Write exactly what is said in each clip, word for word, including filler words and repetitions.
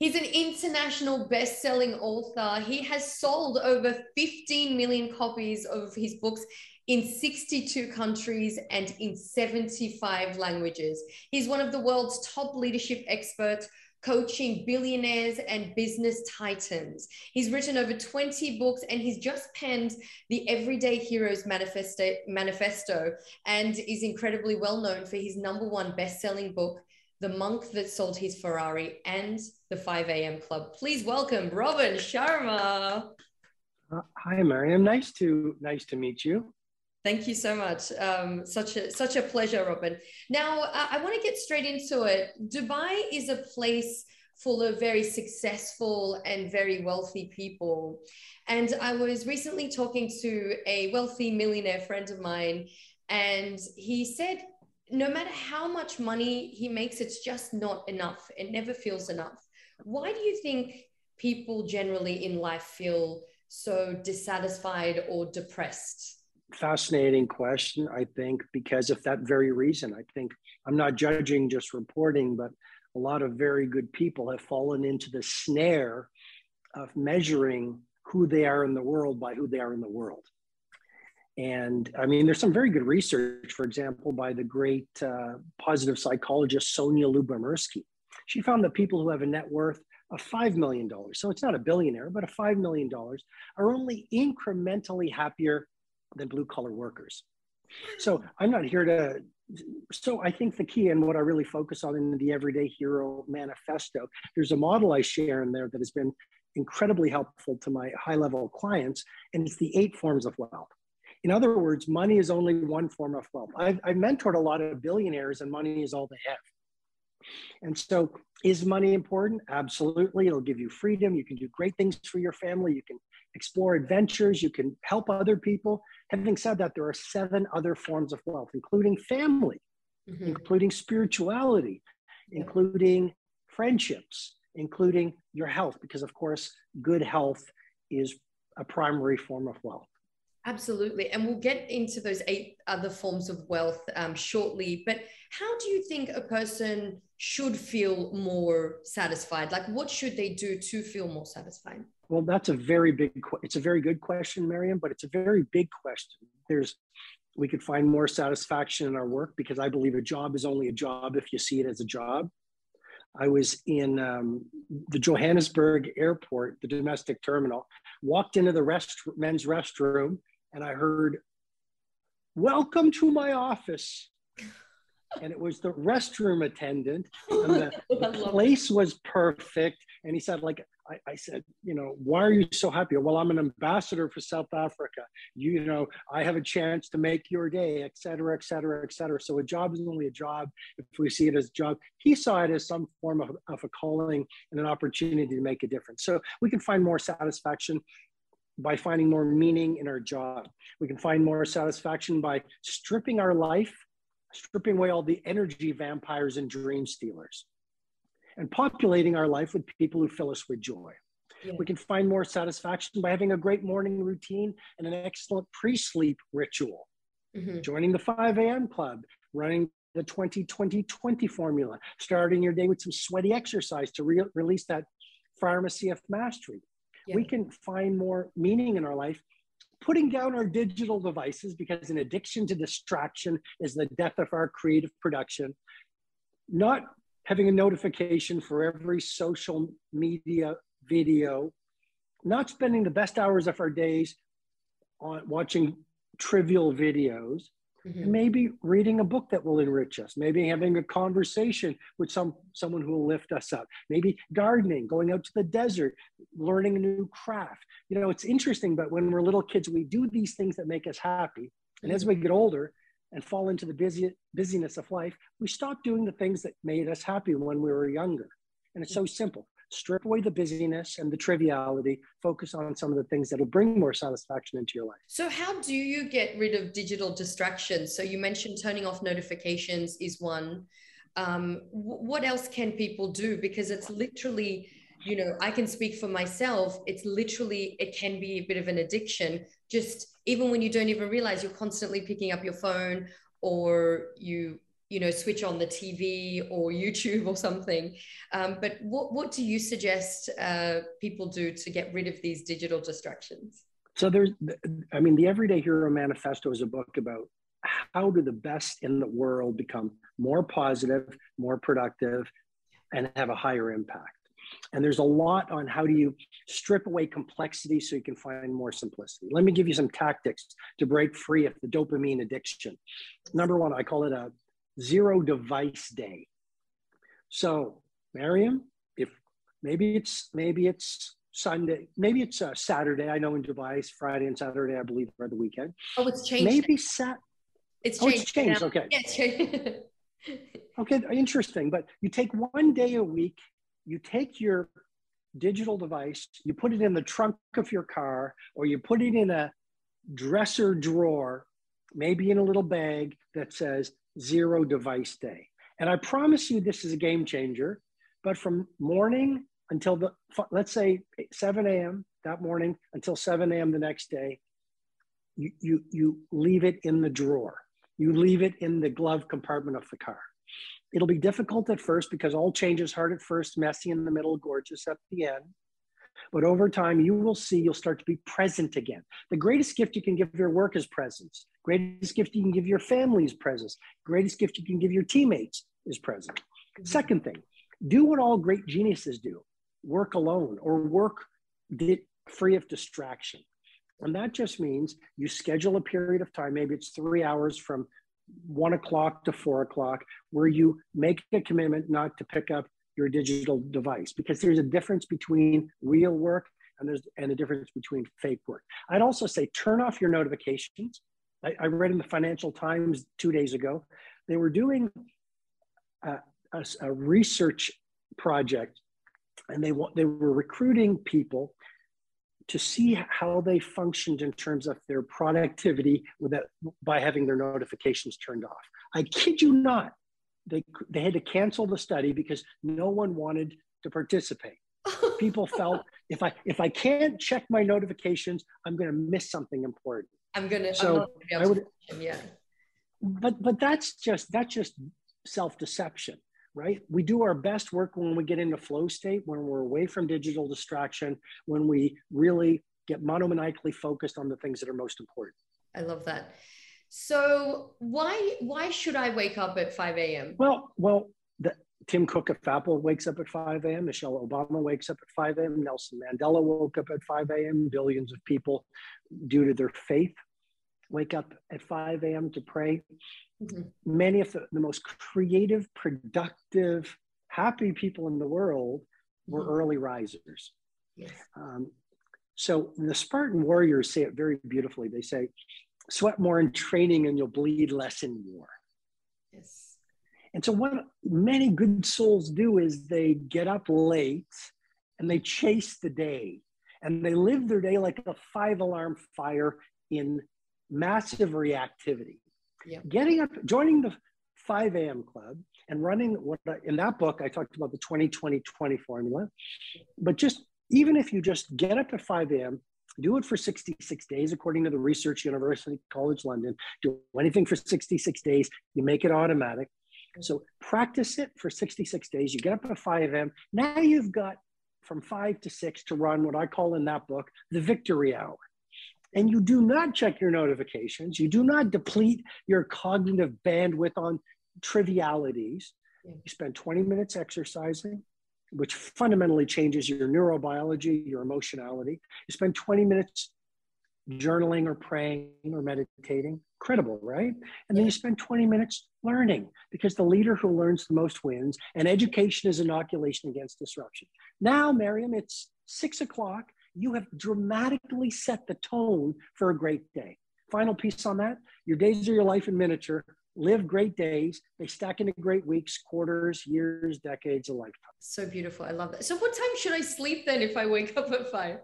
He's an international best-selling author. He has sold over fifteen million copies of his books in sixty-two countries and in seventy-five languages. He's one of the world's top leadership experts, coaching billionaires and business titans. He's written over twenty books, and he's just penned the Everyday Heroes Manifesto, Manifesto and is incredibly well known for his number one best-selling book, The Monk That Sold His Ferrari, and the five A M Club. Please welcome Robin Sharma. Uh, hi, Mariam. Nice to nice to meet you. Thank you so much. Um, such a such a pleasure, Robin. Now, uh, I want to get straight into it. Dubai is a place full of very successful and very wealthy people. And I was recently talking to a wealthy millionaire friend of mine, and he said, no matter how much money he makes, it's just not enough. It never feels enough. Why do you think people generally in life feel so dissatisfied or depressed? Fascinating question, I think, because of that very reason. I think I'm not judging, just reporting, but a lot of very good people have fallen into the snare of measuring who they are in the world by who they are in the world. And I mean, there's some very good research, for example, by the great uh, positive psychologist Sonia Lyubomirsky. She found that people who have a net worth of five million dollars, so it's not a billionaire, but a five million dollars, are only incrementally happier than blue collar workers. So I'm not here to, so I think the key and what I really focus on in the Everyday Hero Manifesto, there's a model I share in there that has been incredibly helpful to my high level clients, and it's the eight forms of wealth. In other words, money is only one form of wealth. I've, I've mentored a lot of billionaires, and money is all they have. And so is money important? Absolutely. It'll give you freedom. You can do great things for your family. You can explore adventures. You can help other people. Having said that, there are seven other forms of wealth, including family, mm-hmm. including spirituality, yeah. including friendships, including your health, because of course, good health is a primary form of wealth. Absolutely. And we'll get into those eight other forms of wealth um, shortly. But how do you think a person should feel more satisfied? Like, what should they do to feel more satisfied? Well, that's a very big, it's a very good question, Mariam, but it's a very big question. There's, we could find more satisfaction in our work, because I believe a job is only a job if you see it as a job. I was in um, the Johannesburg airport, the domestic terminal, walked into the rest, men's restroom, and I heard, "Welcome to my office." And it was the restroom attendant, and the, the place was perfect. And he said, like, I, I said, you know, why are you so happy? Well, I'm an ambassador for South Africa. You, you know, I have a chance to make your day, et cetera, et cetera, et cetera. So a job is only a job if we see it as a job. He saw it as some form of, of a calling and an opportunity to make a difference. So we can find more satisfaction by finding more meaning in our job. We can find more satisfaction by stripping our life, stripping away all the energy vampires and dream stealers, and populating our life with people who fill us with joy. Yeah. We can find more satisfaction by having a great morning routine and an excellent pre-sleep ritual, mm-hmm. joining the five A M club, running the twenty twenty twenty formula, starting your day with some sweaty exercise to re release that pharmacy of mastery. Yeah. We can find more meaning in our life, putting down our digital devices, because an addiction to distraction is the death of our creative production. Not having a notification for every social media video, not spending the best hours of our days on watching trivial videos, mm-hmm. and maybe reading a book that will enrich us, maybe having a conversation with some someone who will lift us up, maybe gardening, going out to the desert, learning a new craft. You know, it's interesting, but when we're little kids, we do these things that make us happy. And mm-hmm. as we get older and fall into the busy, busyness of life, we stop doing the things that made us happy when we were younger. And it's so simple. Strip away the busyness and the triviality, focus on some of the things that will bring more satisfaction into your life. So how do you get rid of digital distractions? So you mentioned turning off notifications is one. Um, what else can people do? Because it's literally, you know, I can speak for myself. It's literally, it can be a bit of an addiction. Just even when you don't even realize, you're constantly picking up your phone, or you you know, switch on the T V or YouTube or something. Um, but what, what do you suggest uh, people do to get rid of these digital distractions? So there's, I mean, the Everyday Hero Manifesto is a book about how do the best in the world become more positive, more productive, and have a higher impact. And there's a lot on how do you strip away complexity so you can find more simplicity. Let me give you some tactics to break free of the dopamine addiction. Number one, I call it a zero device day. So, Miriam, if maybe it's maybe it's Sunday, maybe it's a Saturday. I know in Dubai, it's Friday and Saturday, I believe, are the weekend. Oh, it's changed. Maybe Sat. It's oh, changed. it's changed. Now. Okay. Yeah, it's changed. Okay, interesting. But you take one day a week, you take your digital device, you put it in the trunk of your car, or you put it in a dresser drawer, maybe in a little bag that says zero device day. And I promise you this is a game changer. But from morning until the, let's say seven a.m. that morning until seven a.m. the next day, you, you, you leave it in the drawer. You leave it in the glove compartment of the car. It'll be difficult at first because all change is hard at first, messy in the middle, gorgeous at the end. But over time, you will see you'll start to be present again. The greatest gift you can give your work is presence. Greatest gift you can give your family is presence. Greatest gift you can give your teammates is presence. Mm-hmm. Second thing, do what all great geniuses do. Work alone or work free of distraction. And that just means you schedule a period of time, maybe it's three hours from one o'clock to four o'clock, where you make a commitment not to pick up your digital device, because there's a difference between real work and there's and a difference between fake work. I'd also say turn off your notifications. I, I read in the Financial Times two days ago, they were doing a, a, a research project, and they they were recruiting people to see how they functioned in terms of their productivity without, by having their notifications turned off. I kid you not, they, they had to cancel the study because no one wanted to participate. People felt, if I if I can't check my notifications, I'm going to miss something important. I'm going to, so I'm not gonna be able I would, to, yeah. But, but that's just, that's just self-deception. Right? We do our best work when we get into flow state, when we're away from digital distraction, when we really get monomaniacally focused on the things that are most important. I love that. So why why should I wake up at five a.m.? Well, well, the, Tim Cook of Apple wakes up at five a.m. Michelle Obama wakes up at five a.m. Nelson Mandela woke up at five a.m. Billions of people, due to their faith, wake up at five a.m. to pray. Mm-hmm. Many of the, the most creative, productive, happy people in the world were mm-hmm. early risers. Yes. Um, so the Spartan warriors say it very beautifully. They say, sweat more in training and you'll bleed less in war. Yes. And so what many good souls do is they get up late and they chase the day. And they live their day like a five-alarm fire in massive reactivity. Yeah. Getting up, joining the five a.m. club and running what I, in that book, I talked about the twenty twenty twenty formula, but just, even if you just get up at five a.m., do it for sixty-six days, according to the Research University College London, do anything for sixty-six days, you make it automatic. So practice it for sixty-six days, you get up at five a.m., now you've got from five to six to run what I call in that book, the victory hour. And you do not check your notifications. You do not deplete your cognitive bandwidth on trivialities. Yeah. You spend twenty minutes exercising, which fundamentally changes your neurobiology, your emotionality. You spend twenty minutes journaling or praying or meditating. Incredible, right? And yeah. then you spend twenty minutes learning, because the leader who learns the most wins, and education is inoculation against disruption. Now, Miriam, it's six o'clock. You have dramatically set the tone for a great day. Final piece on that, your days are your life in miniature. Live great days. They stack into great weeks, quarters, years, decades, a lifetime. So beautiful. I love that. So what time should I sleep then if I wake up at five?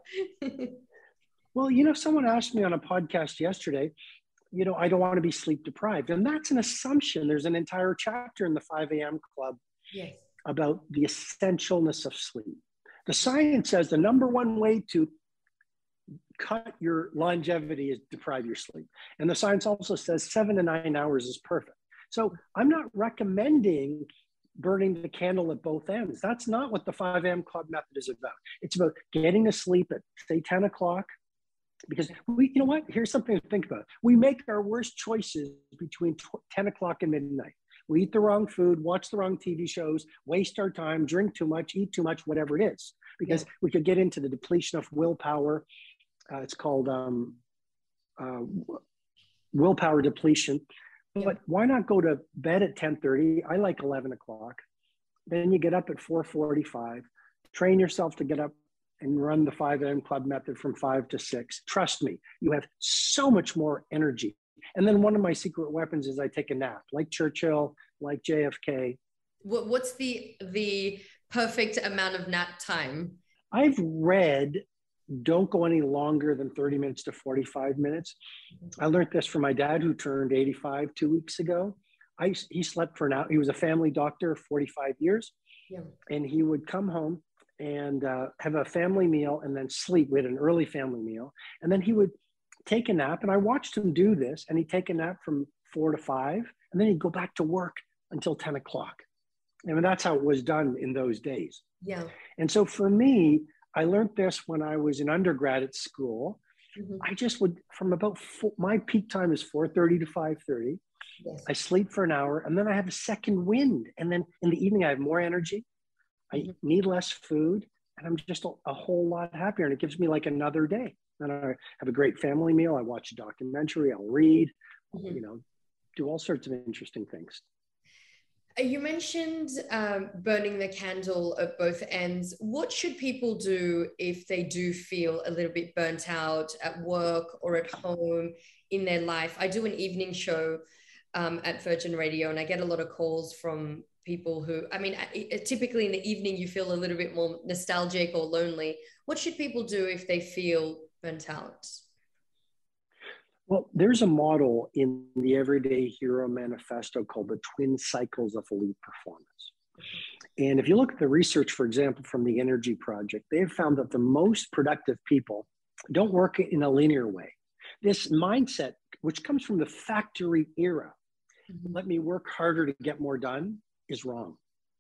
Well, you know, someone asked me on a podcast yesterday, you know, I don't want to be sleep deprived. And that's an assumption. There's an entire chapter in the five a.m. club yes. about the essentialness of sleep. The science says the number one way to cut your longevity is deprive your sleep. And the science also says seven to nine hours is perfect. So I'm not recommending burning the candle at both ends. That's not what the five a.m. Club method is about. It's about getting to sleep at, say, ten o'clock. Because we, you know what? Here's something to think about. We make our worst choices between ten o'clock and midnight. We eat the wrong food, watch the wrong T V shows, waste our time, drink too much, eat too much, whatever it is. Because yeah. we could get into the depletion of willpower. Uh, it's called um, uh, willpower depletion. But yeah. why not go to bed at ten thirty? I like eleven o'clock. Then you get up at four forty-five. Train yourself to get up and run the five a.m. Club method from five to six. Trust me, you have so much more energy. And then one of my secret weapons is I take a nap, like Churchill, like J F K. What's the the perfect amount of nap time? I've read, don't go any longer than thirty minutes to forty-five minutes. I learned this from my dad, who turned eighty-five two weeks ago. I, he slept for an hour. He was a family doctor, forty-five years. Yeah. And he would come home and uh, have a family meal and then sleep. We had an early family meal. And then he would take a nap. And I watched him do this. And he'd take a nap from four to five. And then he'd go back to work until ten o'clock. I mean, that's how it was done in those days. Yeah. And so for me, I learned this when I was in undergrad at school. Mm-hmm. I just would, from about, four, my peak time is four thirty to five thirty. Yes. I sleep for an hour and then I have a second wind. And then in the evening, I have more energy. I mm-hmm. need less food and I'm just a, a whole lot happier. And it gives me like another day. Then I have a great family meal. I watch a documentary. I'll read, mm-hmm. you know, do all sorts of interesting things. You mentioned um, burning the candle at both ends. What should people do if they do feel a little bit burnt out at work or at home in their life? I do an evening show um, at Virgin Radio, and I get a lot of calls from people who, I mean, typically in the evening, you feel a little bit more nostalgic or lonely. What should people do if they feel burnt out? Well, there's a model in the Everyday Hero Manifesto called the twin cycles of elite performance. And if you look at the research, for example, from the Energy Project, they have found that the most productive people don't work in a linear way. This mindset, which comes from the factory era, mm-hmm. let me work harder to get more done, is wrong.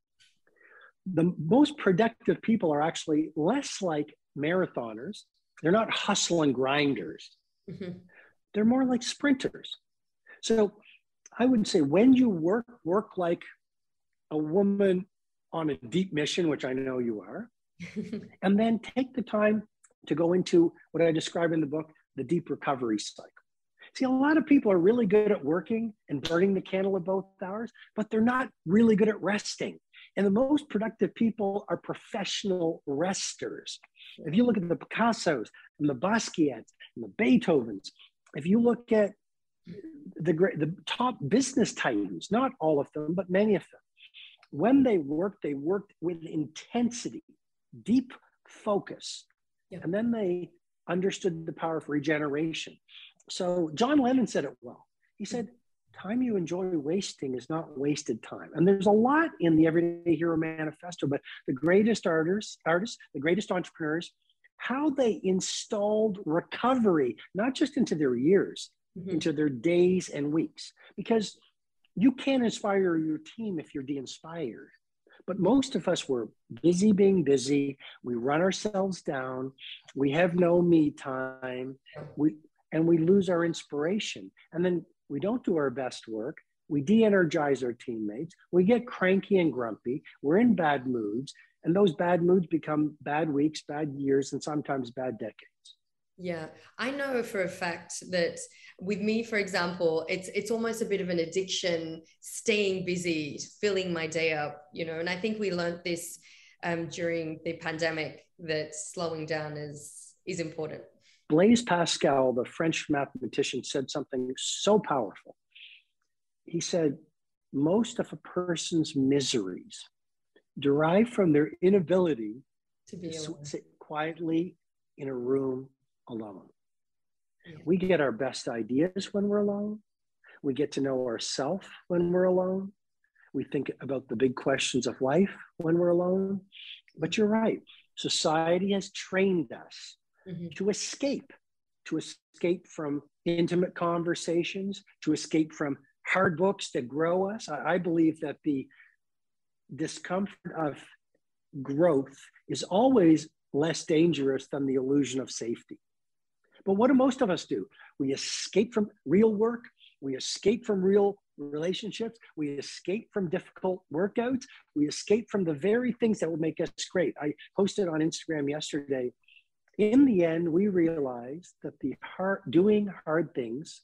The most productive people are actually less like marathoners. They're not hustle and grinders. Mm-hmm. They're more like sprinters. So I would say when you work, work like a woman on a deep mission, which I know you are, and then take the time to go into what I describe in the book, the deep recovery cycle. See, a lot of people are really good at working and burning the candle at both hours, but they're not really good at resting. And the most productive people are professional resters. If you look at the Picassos and the Basquiats and the Beethovens, if you look at the great, the top business titans, not all of them, but many of them, when they worked, they worked with intensity, deep focus, yeah. and then they understood the power of regeneration. So John Lennon said it well. He said, time you enjoy wasting is not wasted time. And there's a lot in the Everyday Hero Manifesto, but the greatest artists, artists, the greatest entrepreneurs, how they installed recovery, not just into their years, mm-hmm. into their days and weeks. Because you can't inspire your team if you're de-inspired. But most of us were busy being busy. We run ourselves down. We have no me time. We, and we lose our inspiration. And then we don't do our best work. We de-energize our teammates. We get cranky and grumpy. We're in bad moods. And those bad moods become bad weeks, bad years, and sometimes bad decades. Yeah, I know for a fact that with me, for example, it's it's almost a bit of an addiction, staying busy, filling my day up, you know, and I think we learned this um, during the pandemic, that slowing down is, is important. Blaise Pascal, the French mathematician, said something so powerful. He said, most of a person's miseries derive from their inability to, be to sit quietly in a room alone. Yeah. We get our best ideas when we're alone. We get to know ourselves when we're alone. We think about the big questions of life when we're alone. But you're right. Society has trained us mm-hmm. to escape, to escape from intimate conversations, to escape from hard books that grow us. I, I believe that the discomfort of growth is always less dangerous than the illusion of safety. But what do most of us do? We escape from real work. We escape from real relationships. We escape from difficult workouts. We escape from the very things that would make us great. I posted on Instagram yesterday. In the end, we realized that the hard, doing hard things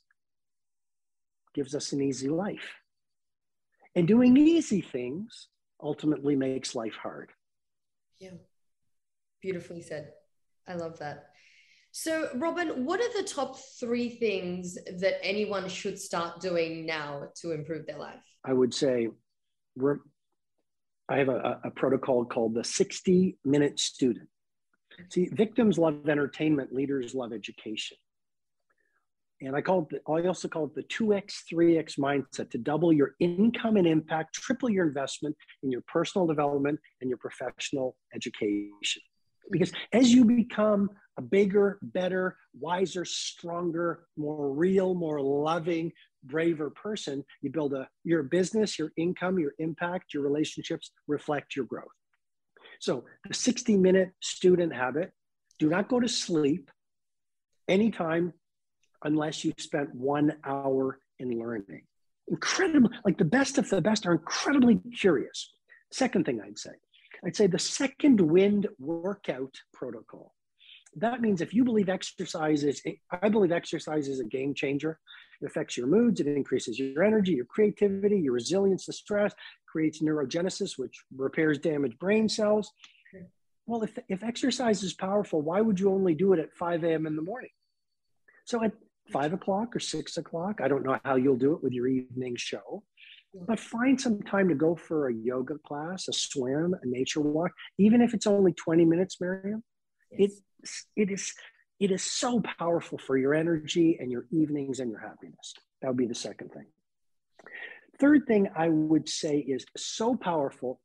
gives us an easy life. And doing easy things ultimately makes life hard. Yeah, beautifully said. I love that. So, Robin, what are the top three things that anyone should start doing now to improve their life? I would say we're, I have a, a protocol called the sixty minute student. See, victims love entertainment, leaders love education. And I call it, the, I also call it the two X, three X mindset, to double your income and impact, triple your investment in your personal development and your professional education. Because as you become a bigger, better, wiser, stronger, more real, more loving, braver person, you build a, your business, your income, your impact, your relationships reflect your growth. So the sixty minute student habit, do not go to sleep anytime unless you spent one hour in learning. Incredible, like the best of the best are incredibly curious. Second thing I'd say, I'd say the second wind workout protocol. That means if you believe exercise is, I believe exercise is a game changer. It affects your moods, it increases your energy, your creativity, your resilience to stress, creates neurogenesis, which repairs damaged brain cells. Well, if, if exercise is powerful, why would you only do it at five A M in the morning? So at five o'clock or six o'clock, I don't know how you'll do it with your evening show, but find some time to go for a yoga class, a swim, a nature walk, even if it's only twenty minutes, Miriam. Yes. It, it, is, it is so powerful for your energy and your evenings and your happiness. That would be the second thing. Third thing I would say is so powerful,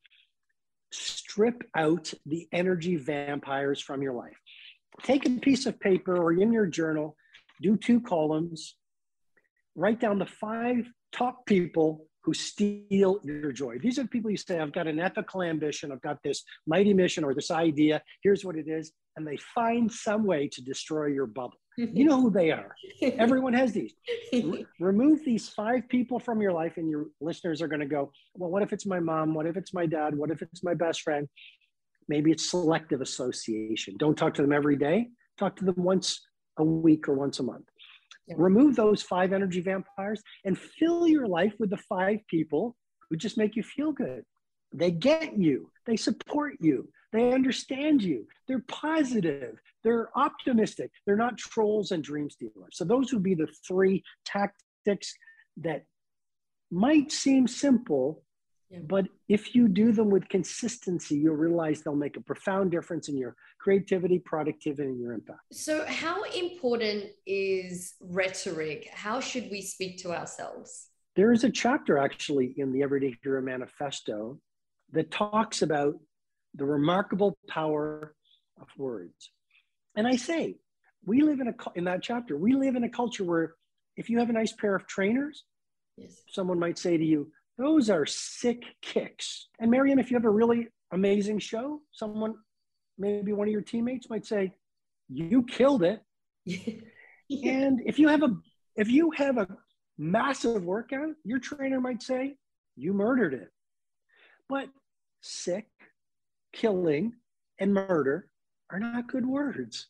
strip out the energy vampires from your life. Take a piece of paper or in your journal, do two columns, write down the five top people who steal your joy. These are the people you say, I've got an ethical ambition, I've got this mighty mission or this idea, here's what it is, and they find some way to destroy your bubble. You know who they are. Everyone has these. Re- remove these five people from your life and your listeners are gonna go, well, what if it's my mom? What if it's my dad? What if it's my best friend? Maybe it's selective association. Don't talk to them every day. Talk to them once a week or once a month. Yeah. Remove those five energy vampires and fill your life with the five people who just make you feel good. They get you. They support you. They understand you. They're positive. They're optimistic. They're not trolls and dream stealers. So those would be the three tactics that might seem simple, yeah. But if you do them with consistency, you'll realize they'll make a profound difference in your creativity, productivity, and your impact. So how important is rhetoric? How should we speak to ourselves? There is a chapter actually in the Everyday Hero Manifesto that talks about the remarkable power of words. And I say, we live in a, in that chapter, we live in a culture where if you have a nice pair of trainers, yes. Someone might say to you, those are sick kicks. And Miriam, if you have a really amazing show, someone, maybe one of your teammates might say, you killed it. Yeah. And if you have a, if you have a massive workout, your trainer might say, you murdered it. But sick, killing, and murder are not good words.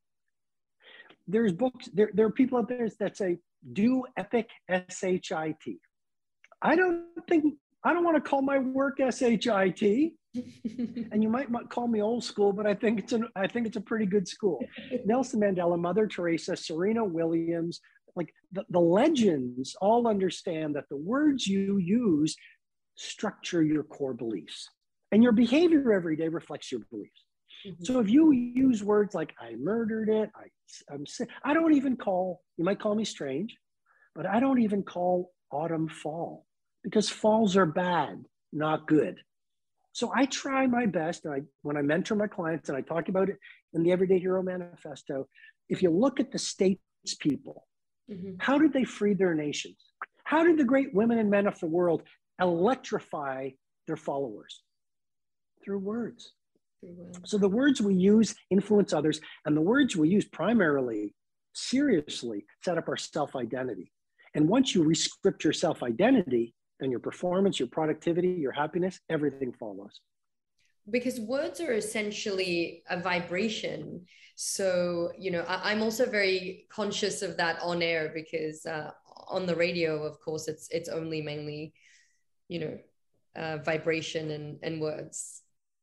There's books, there, there are people out there that say, do epic, S H I T. I don't think, I don't want to call my work S H I T. And you might call me old school, but I think it's an, I think it's a pretty good school. Nelson Mandela, Mother Teresa, Serena Williams, like the, the legends all understand that the words you use structure your core beliefs. And your behavior every day reflects your beliefs. Mm-hmm. So if you use words like, I murdered it, I, I'm sick, I don't even call, you might call me strange, but I don't even call autumn fall, because falls are bad, not good. So I try my best, and I, when I mentor my clients, and I talk about it in the Everyday Hero Manifesto, if you look at the statespeople, mm-hmm. how did they free their nations? How did the great women and men of the world electrify their followers? Through words. Through words. So the words we use influence others, and the words we use primarily, seriously, set up our self-identity. And once you rescript your self-identity, then your performance, your productivity, your happiness, everything follows. Because words are essentially a vibration. So, you know, I, I'm also very conscious of that on air, because uh, on the radio, of course, it's it's only mainly, you know, uh, vibration and, and words.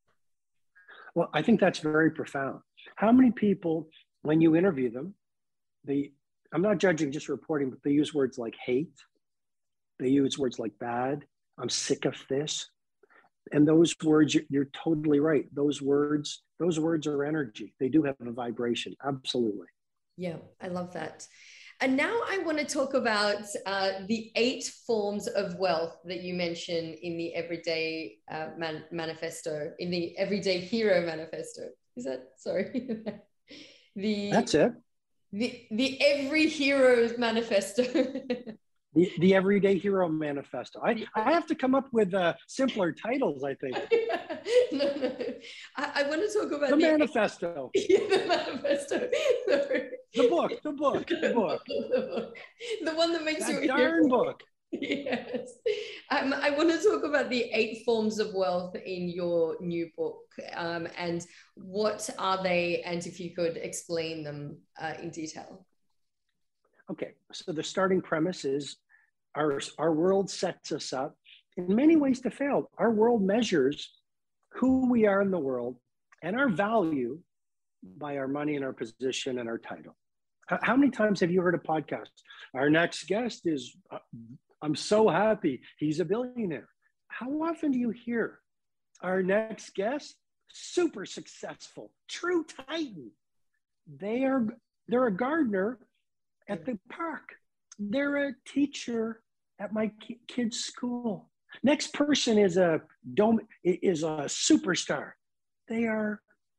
Well, I think that's very profound. How many people, when you interview them, they, I'm not judging, just reporting, but they use words like hate. They use words like bad. I'm sick of this. And those words, you're totally right. Those words, those words are energy. They do have a vibration. Absolutely. Yeah, I love that. And now I want to talk about uh, the eight forms of wealth that you mentioned in the Everyday uh, man- Manifesto, in the Everyday Hero Manifesto. Is that, sorry? the That's it. The, the Every Hero's Manifesto. The, the Everyday Hero Manifesto. I, I have to come up with uh, simpler titles, I think. no, no. I, I want to talk about the, the manifesto. Yeah, the manifesto. Sorry. The book, the book, the book. The one that makes that you darn book. Yes. Um, I want to talk about the eight forms of wealth in your new book. Um, and what are they? And if you could explain them uh, in detail. Okay, so the starting premise is our, our world sets us up in many ways to fail. Our world measures who we are in the world and our value by our money and our position and our title. How, how many times have you heard a podcast? Our next guest is, uh, I'm so happy, he's a billionaire. How often do you hear our next guest, super successful, true titan? They are, they're a gardener at the park. They're a teacher at my kid's school. Next person is a dome is a superstar. They are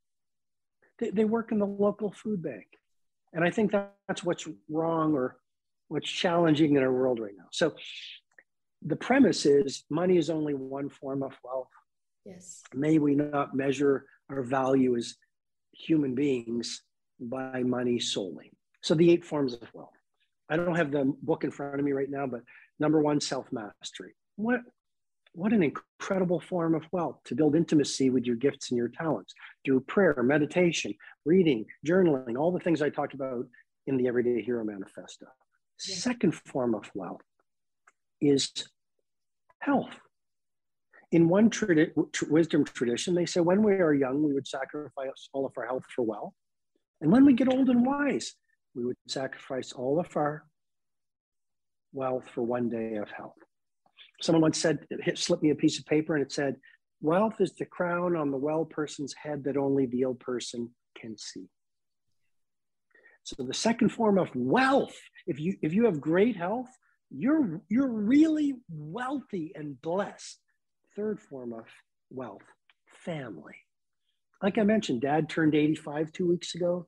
they, they work in the local food bank. And I think that, that's what's wrong or what's challenging in our world right now. So the premise is money is only one form of wealth. Yes. May we not measure our value as human beings by money solely. So the eight forms of wealth. I don't have the book in front of me right now, but number one, self-mastery. What, what an incredible form of wealth, to build intimacy with your gifts and your talents through prayer, meditation, reading, journaling, all the things I talked about in the Everyday Hero Manifesto. Yeah. Second form of wealth is health. In one tradi- wisdom tradition, they say when we are young, we would sacrifice all of our health for wealth. And when we get old and wise, we would sacrifice all of our wealth for one day of health. Someone once said, it slipped me a piece of paper and it said, wealth is the crown on the well person's head that only the ill person can see. So the second form of wealth, if you, if you have great health, you're, you're really wealthy and blessed. Third form of wealth, family. Like I mentioned, Dad turned eighty-five two weeks ago.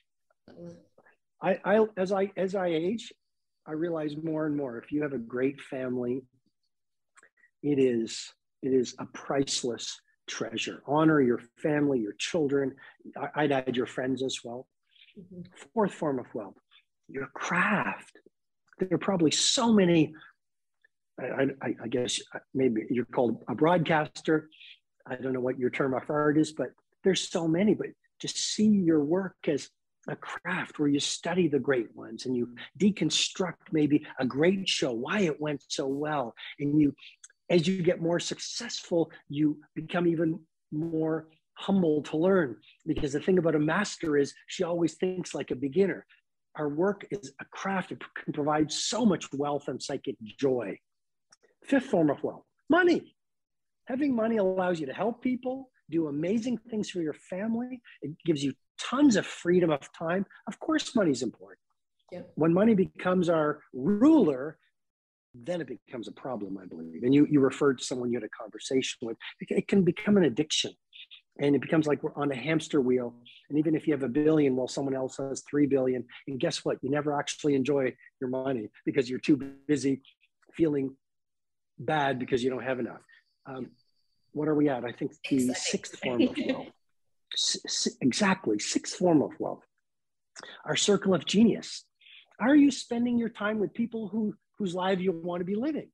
I, I, as I, as I age, I realize more and more, if you have a great family, it is, it is a priceless treasure. Honor your family, your children. I, I'd add your friends as well. Mm-hmm. Fourth form of wealth, your craft. There are probably so many, I, I, I guess maybe you're called a broadcaster. I don't know what your term of art is, but there's so many, but just see your work as a craft where you study the great ones and you deconstruct maybe a great show, why it went so well. And you, as you get more successful, you become even more humble to learn, because the thing about a master is she always thinks like a beginner. Our work is a craft that can provide so much wealth and psychic joy. Fifth form of wealth, money. Having money allows you to help people, do amazing things for your family. It gives you tons of freedom of time. Of course, money is important. Yeah. When money becomes our ruler, then it becomes a problem, I believe. And you, you referred to someone you had a conversation with. It can become an addiction. And it becomes like we're on a hamster wheel. And even if you have a billion while someone else has three billion, and guess what? You never actually enjoy your money because you're too busy feeling bad because you don't have enough. Um, what are we at? I think the Exactly. sixth form of wealth. S- exactly, sixth form of wealth. Our circle of genius. Are you spending your time with people who whose life you want to be living?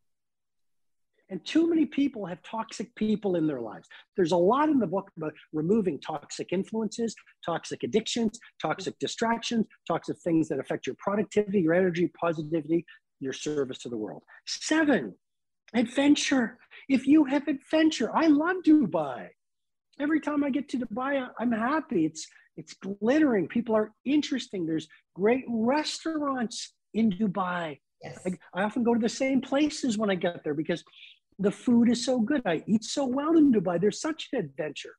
And too many people have toxic people in their lives. There's a lot in the book about removing toxic influences, toxic addictions, toxic distractions, toxic things that affect your productivity, your energy, positivity, your service to the world. Seven, adventure. If you have adventure, I love Dubai. Every time I get to Dubai, I'm happy. It's it's glittering. People are interesting. There's great restaurants in Dubai. Yes. I, I often go to the same places when I get there because the food is so good. I eat so well in Dubai. There's such an adventure.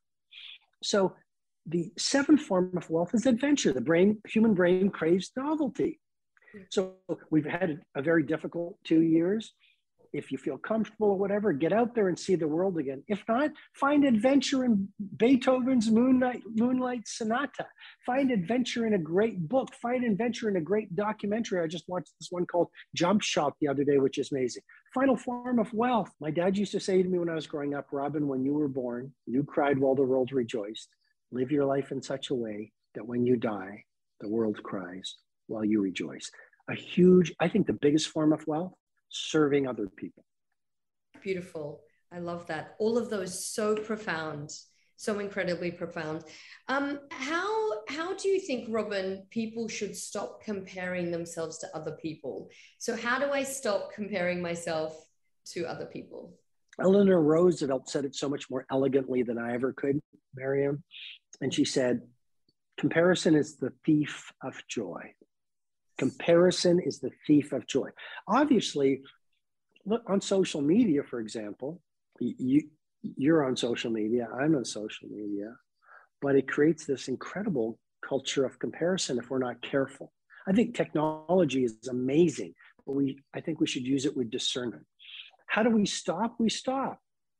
So the seventh form of wealth is adventure. The brain, human brain craves novelty. So we've had a very difficult two years. If you feel comfortable or whatever, get out there and see the world again. If not, find adventure in Beethoven's Moonlight, Moonlight Sonata. Find adventure in a great book. Find adventure in a great documentary. I just watched this one called Jump Shot the other day, which is amazing. Final form of wealth. My dad used to say to me when I was growing up, Robin, when you were born, you cried while the world rejoiced. Live your life in such a way that when you die, the world cries while you rejoice. A huge, I think the biggest form of wealth, serving other people. Beautiful. I love that. All of those so profound, so incredibly profound. Um, how how do you think, Robin, people should stop comparing themselves to other people? So how do I stop comparing myself to other people? Eleanor Roosevelt said it so much more elegantly than I ever could, Miriam. And she said, comparison is the thief of joy. Comparison is the thief of joy. Obviously, look on social media, for example, you, you're on social media, I'm on social media, but it creates this incredible culture of comparison if we're not careful. I think technology is amazing, but we, I think we should use it with discernment. How do we stop? We stop.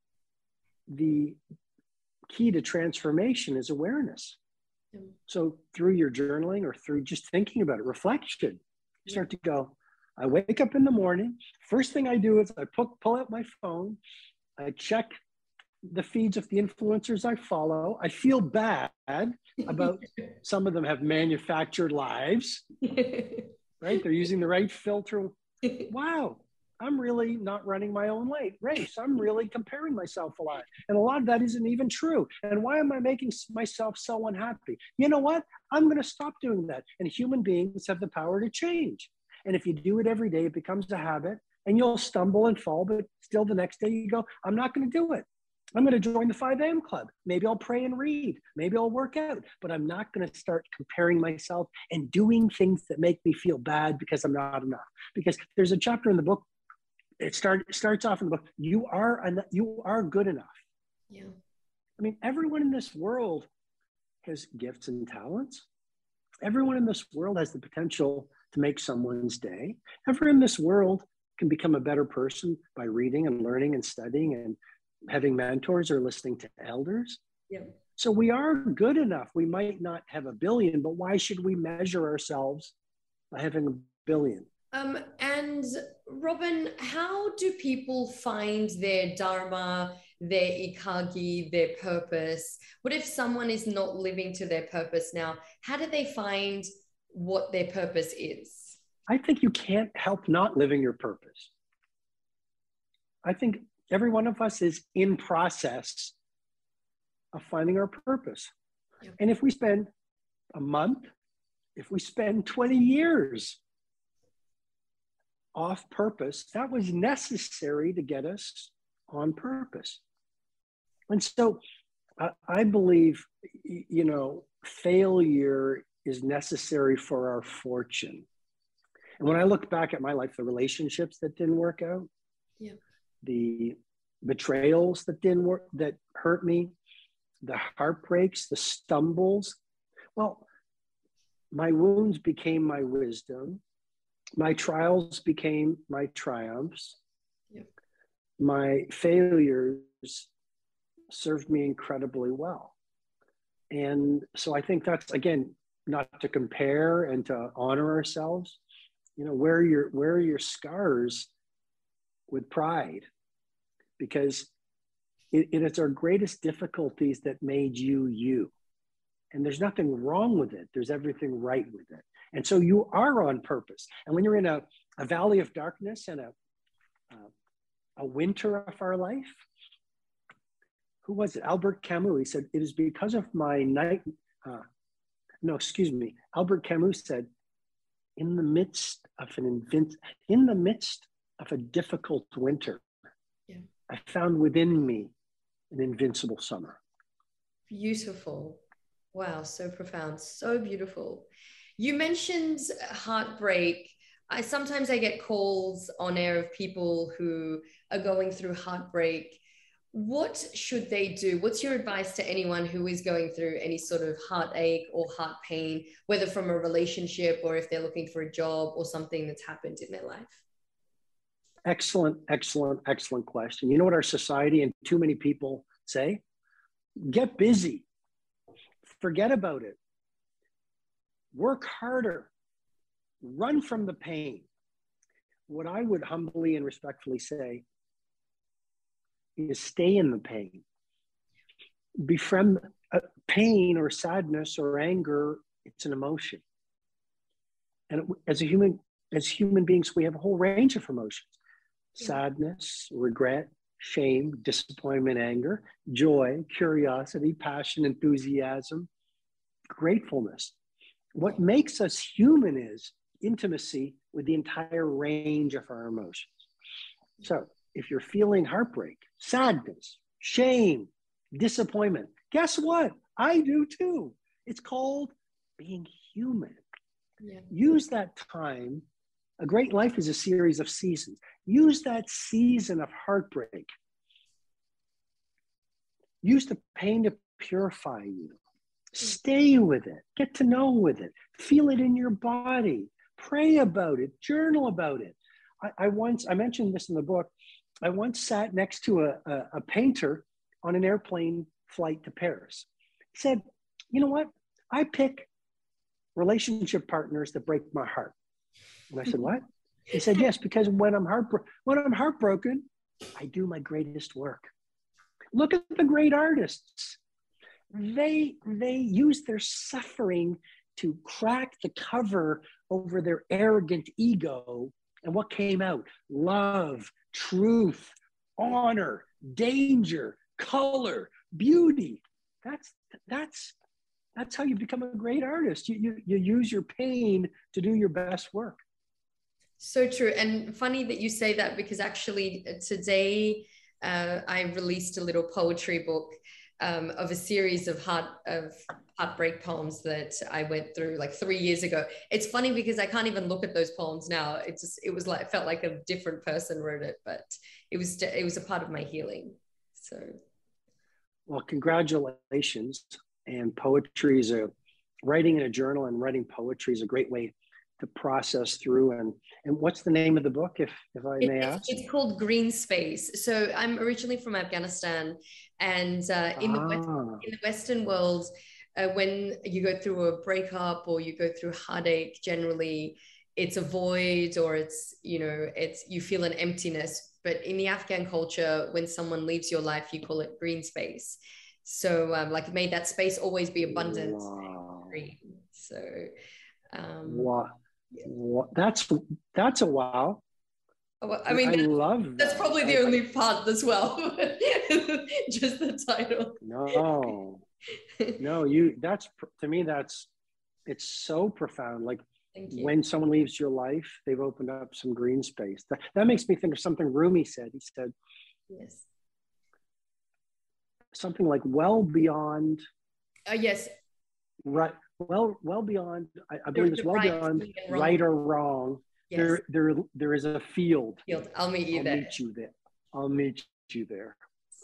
The key to transformation is awareness. So through your journaling or through just thinking about it, reflection, you start to go, I wake up in the morning. First thing I do is I pull, pull out my phone. I check the feeds of the influencers I follow. I feel bad about some of them have manufactured lives, right? They're using the right filter. Wow. I'm really not running my own race. I'm really comparing myself a lot. And a lot of that isn't even true. And why am I making myself so unhappy? You know what? I'm going to stop doing that. And human beings have the power to change. And if you do it every day, it becomes a habit and you'll stumble and fall, but still the next day you go, I'm not going to do it. I'm going to join the five a.m. club. Maybe I'll pray and read. Maybe I'll work out, but I'm not going to start comparing myself and doing things that make me feel bad because I'm not enough. Because there's a chapter in the book. It, start, it starts off in the book, you are, you are good enough. Yeah. I mean, everyone in this world has gifts and talents. Everyone in this world has the potential to make someone's day. Everyone in this world can become a better person by reading and learning and studying and having mentors or listening to elders. Yeah. So we are good enough. We might not have a billion, but why should we measure ourselves by having a billion? Um, and Robin, how do people find their dharma, their ikigai, their purpose? What if someone is not living to their purpose now? How do they find what their purpose is? I think you can't help not living your purpose. I think every one of us is in process of finding our purpose. Yep. And if we spend a month, if we spend twenty years off purpose, that was necessary to get us on purpose. And so I, I believe, you know, failure is necessary for our fortune. And when I look back at my life, the relationships that didn't work out, yeah. the betrayals that didn't work, that hurt me, the heartbreaks, the stumbles, well, my wounds became my wisdom. My trials became my triumphs. Yep. My failures served me incredibly well. And so I think that's, again, not to compare and to honor ourselves. You know, where are your, where are your scars with pride, because it, it is our greatest difficulties that made you you. And there's nothing wrong with it. There's everything right with it. And so you are on purpose. And when you're in a, a valley of darkness and a, a, a winter of our life, who was it? Albert Camus. He said, it is because of my night, uh, no, excuse me. Albert Camus said, in the midst of an invent, in the midst of a difficult winter, yeah. I found within me an invincible summer. Beautiful. Wow, so profound, so beautiful. You mentioned heartbreak. I sometimes I get calls on air of people who are going through heartbreak. What should they do? What's your advice to anyone who is going through any sort of heartache or heart pain, whether from a relationship or if they're looking for a job or something that's happened in their life? Excellent, excellent, excellent question. You know what our society and too many people say? Get busy. Forget about it. Work harder. Run from the pain. What I would humbly and respectfully say is stay in the pain. Befriend uh, pain or sadness or anger. It's an emotion. And as a human, as human beings, we have a whole range of emotions. Sadness, regret, shame, disappointment, anger, joy, curiosity, passion, enthusiasm, gratefulness. What makes us human is intimacy with the entire range of our emotions. So if you're feeling heartbreak, sadness, shame, disappointment, guess what? I do too. It's called being human. Yeah. Use that time. A great life is a series of seasons. Use that season of heartbreak. Use the pain to purify you. Stay with it. Get to know with it. Feel it in your body. Pray about it. Journal about it. I, I once, I mentioned this in the book, I once sat next to a, a, a painter on an airplane flight to Paris. He said, you know what? I pick relationship partners that break my heart. And I said, what? He said, yes, because when I'm heartbro- when I'm heartbroken, I do my greatest work. Look at the great artists. They, they use their suffering to crack the cover over their arrogant ego. And what came out? Love, truth, honor, danger, color, beauty. That's, that's, that's how you become a great artist. You, you, you use your pain to do your best work. So true. And funny that you say that, because actually today uh, I released a little poetry book um, of a series of heart of heartbreak poems that I went through like three years ago. It's funny because I can't even look at those poems now. It just, it was like, it felt like a different person wrote it, but it was, it was a part of my healing. So. Well, congratulations. And poetry is a, writing in a journal and writing poetry is a great way to process through. And and what's the name of the book, if if I may it's, ask? It's called Green Space. So I'm originally from Afghanistan, and uh, in, ah. the West, in the Western world, uh, when you go through a breakup or you go through heartache, generally it's a void, or it's, you know, it's, you feel an emptiness. But in the Afghan culture, when someone leaves your life, you call it green space. So um, like, may that space always be abundant wow. and green. So um, wow. Wow. That's that's a wow. I mean, I love that. That's probably the I, only part as well. Just the title. No, no, you. That's to me. That's it's so profound. Like when someone leaves your life, they've opened up some green space. That that makes me think of something Rumi said. He said, "Yes, something like well beyond." Uh, yes. Right. Well, well beyond, I, I believe it's well right, beyond right or wrong. Yes. There, there, there is a field. Field. I'll meet you I'll there. Meet you there. I'll meet you there.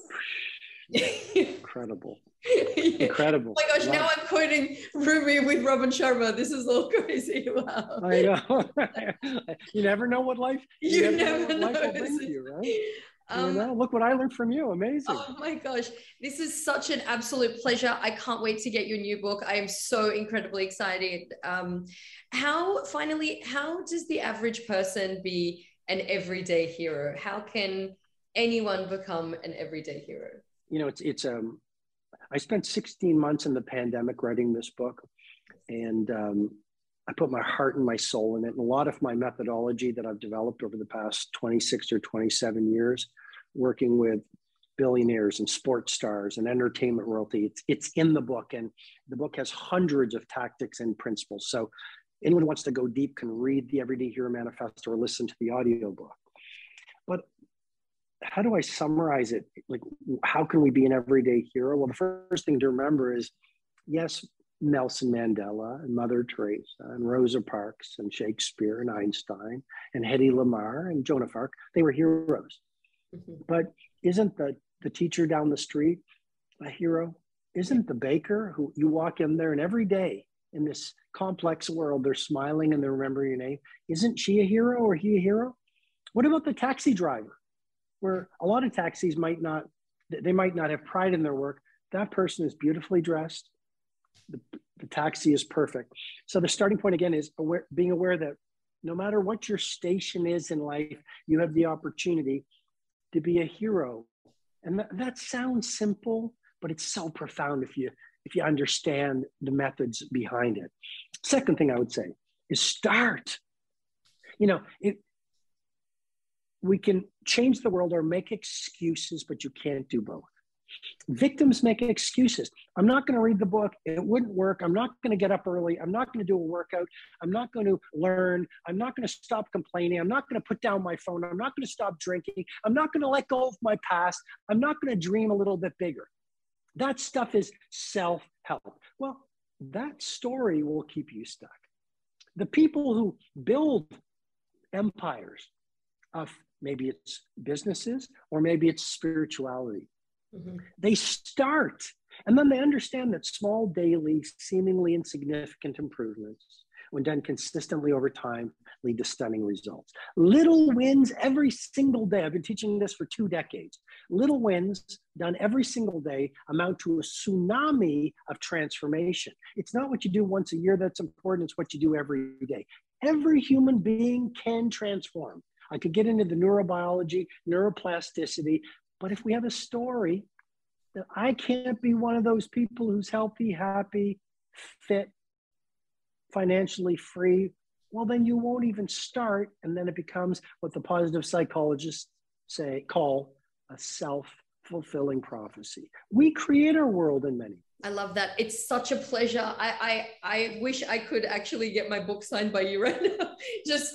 Incredible. Yeah. Incredible. Oh my gosh, wow. Now I'm quoting Rumi with Robin Sharma. This is all crazy. Wow. I know. You never know what life, you, you never, never know what life will bring to you, right? Um, you know, look what I learned from you. Amazing. Oh my gosh. This is such an absolute pleasure. I can't wait to get your new book. I am so incredibly excited. Um, how, finally, how does the average person be an everyday hero? How can anyone become an everyday hero? You know, it's, it's, um, I spent sixteen months in the pandemic writing this book, and um, I put my heart and my soul in it. And a lot of my methodology that I've developed over the past twenty-six or twenty-seven years, working with billionaires and sports stars and entertainment royalty, it's, it's in the book. And the book has hundreds of tactics and principles. So anyone who wants to go deep can read the Everyday Hero Manifesto or listen to the audiobook. But how do I summarize it? Like, how can we be an everyday hero? Well, the first thing to remember is, yes, Nelson Mandela and Mother Teresa and Rosa Parks and Shakespeare and Einstein and Hedy Lamarr and Joan of Arc, they were heroes. Mm-hmm. But isn't the, the teacher down the street a hero? Isn't the baker who you walk in there and every day in this complex world, they're smiling and they're remembering your name? Isn't she a hero or he a hero? What about the taxi driver? Where a lot of taxis might not, they might not have pride in their work. That person is beautifully dressed. The, the taxi is perfect. So the starting point again is aware, being aware that no matter what your station is in life, you have the opportunity to be a hero. And that, that sounds simple, but it's so profound if you, if you understand the methods behind it. Second thing I would say is start. You know, it, we can change the world or make excuses, but you can't do both. Victims make excuses. I'm not going to read the book. It wouldn't work. I'm not going to get up early. I'm not going to do a workout. I'm not going to learn. I'm not going to stop complaining. I'm not going to put down my phone. I'm not going to stop drinking. I'm not going to let go of my past. I'm not going to dream a little bit bigger. That stuff is self-help. Well, that story will keep you stuck. The people who build empires of maybe it's businesses or maybe it's spirituality. Mm-hmm. They start and then they understand that small, daily, seemingly insignificant improvements, when done consistently over time, lead to stunning results. Little wins every single day. I've been teaching this for two decades. Little wins done every single day amount to a tsunami of transformation. It's not what you do once a year that's important. It's what you do every day. Every human being can transform. I could get into the neurobiology, neuroplasticity, but if we have a story that I can't be one of those people who's healthy, happy, fit, financially free, well, then you won't even start. And then it becomes what the positive psychologists say, call a self-fulfilling prophecy. We create our world in many. I love that. It's such a pleasure. I, I, I wish I could actually get my book signed by you right now. Just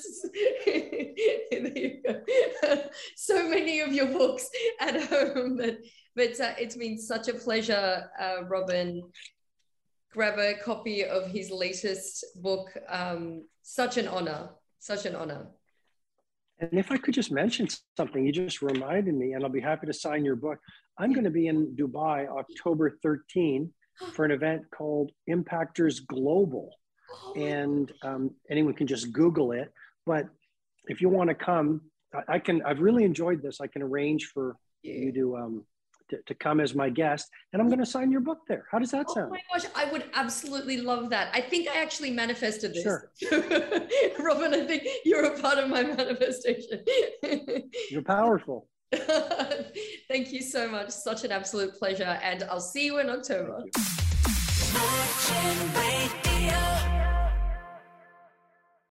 there you go. So many of your books at home, but, but uh, it's been such a pleasure, uh, Robin. Grab a copy of his latest book. Um, such an honor, such an honor. And if I could just mention something, you just reminded me, and I'll be happy to sign your book. I'm going to be in Dubai October thirteenth for an event called Impactors Global. Oh, and um, anyone can just Google it. But if you want to come, I, I can, I've really enjoyed this. I can arrange for yeah. you to, um, to, to come as my guest, and I'm going to sign your book there. How does that sound? Oh my gosh, I would absolutely love that. I think I actually manifested this. Sure. Robin, I think you're a part of my manifestation. You're powerful. Thank you so much. Such an absolute pleasure. And I'll see you in October. Virgin Radio.